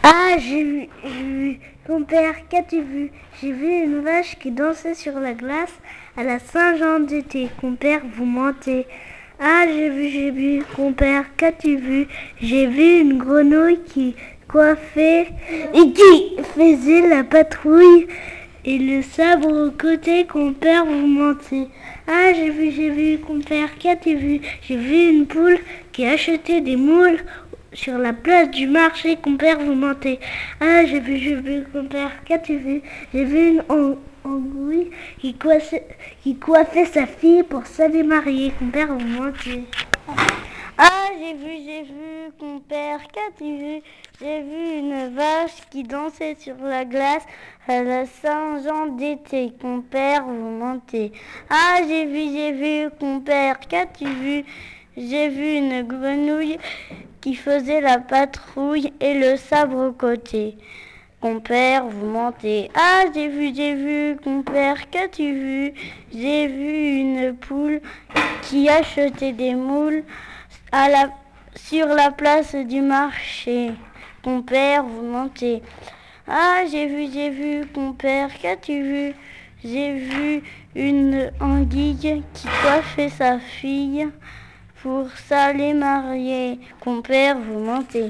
Ah, j'ai vu. Compère, qu'as-tu vu? J'ai vu une vache qui dansait sur la glace à la Saint-Jean d'été. Compère, vous mentez. Ah, j'ai vu. Compère, qu'as-tu vu? J'ai vu une grenouille qui coiffait et qui faisait la patrouille et le sabre au côté. Compère, vous mentez. Ah, j'ai vu. Compère, qu'as-tu vu? J'ai vu une poule qui achetait des moules sur la place du marché. Compère, vous mentez. Ah, j'ai vu, compère, qu'as-tu vu? J'ai vu une anguille qui coiffait sa fille pour s'aller marier. Compère, vous mentez. Ah, j'ai vu, compère, qu'as-tu vu? J'ai vu une vache qui dansait sur la glace à la Saint-Jean d'été. Compère, vous mentez. Ah, j'ai vu, compère, qu'as-tu vu? J'ai vu une grenouille qui faisait la patrouille et le sabre au côté. Compère, vous mentez. Ah, j'ai vu, compère, qu'as-tu vu? J'ai vu une poule qui achetait des moules sur la place du marché. Compère, vous mentez. Ah, j'ai vu, compère, qu'as-tu vu? J'ai vu une anguille qui coiffait sa fille pour s'aller marier. Compère, vous mentez.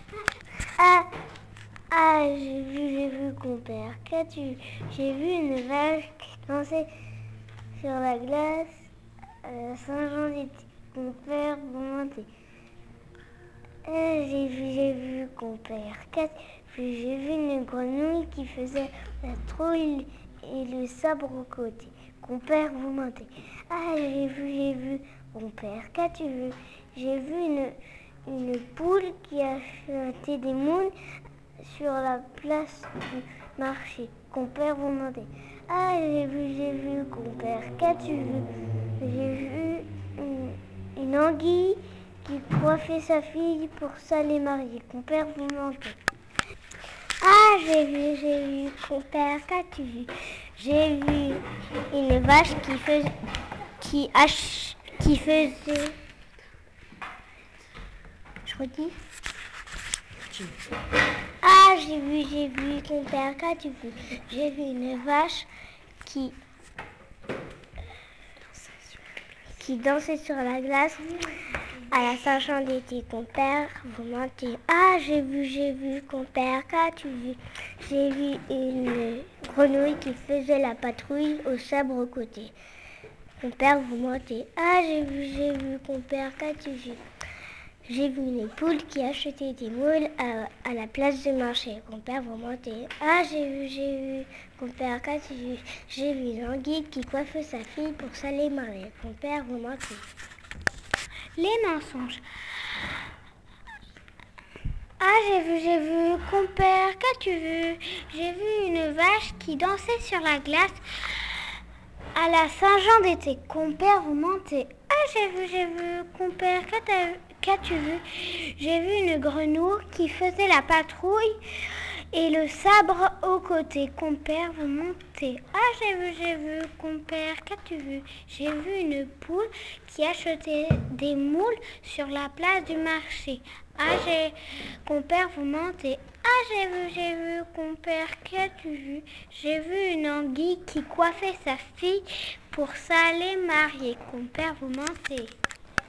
Ah, j'ai vu, compère. Qu'as-tu vu? J'ai vu une vache qui dansait sur la glace à la Saint-Jean d'été. Compère, vous mentez. Ah, j'ai vu, compère. Qu'as-tu vu? J'ai vu une grenouille qui faisait la trouille et le sabre au côté. Compère, vous mentez. Ah, j'ai vu, compère. Qu'as-tu vu? J'ai vu une poule qui achetait des moules sur la place du marché. Compère, vous mentez. Ah, j'ai vu, compère. Qu'as-tu vu? J'ai vu une anguille qui coiffait sa fille pour s'aller marier. Compère, vous mentez. Ah, j'ai vu, compère. Qu'as-tu vu? J'ai vu une vache qui faisait. Je redis. Ah, j'ai vu, compère, qu'as-tu vu? J'ai vu une vache qui dansait sur la glace à la Saint-Jean d'été. Compère, vous mentez. Ah, j'ai vu, compère, qu'as-tu vu? J'ai vu une grenouille qui faisait la patrouille au sabre au côté. Compère, vous mentez. Ah, j'ai vu, compère, qu'as-tu vu? J'ai vu une poule qui achetait des moules à la place du marché. Compère, vous mentez. Ah, j'ai vu, compère, qu'as-tu vu? J'ai vu une anguille qui coiffe sa fille pour s'aller marier. Compère, vous mentez. Les mensonges. Ah, j'ai vu, compère, qu'as-tu vu? J'ai vu une vache qui dansait sur la glace à la Saint-Jean d'été. Compère, vous mentez. Ah, j'ai vu, compère, qu'as-tu vu? J'ai vu une grenouille qui faisait la patrouille et le sabre au côté. Compère, vous mentez. Ah, j'ai vu, compère, qu'as-tu vu? J'ai vu une poule qui achetait des moules sur la place du marché. Ah, compère, vous mentez. Ah, j'ai vu, compère, qu'as-tu vu? J'ai vu une anguille qui coiffait sa fille pour s'aller marier. Compère, vous mentez.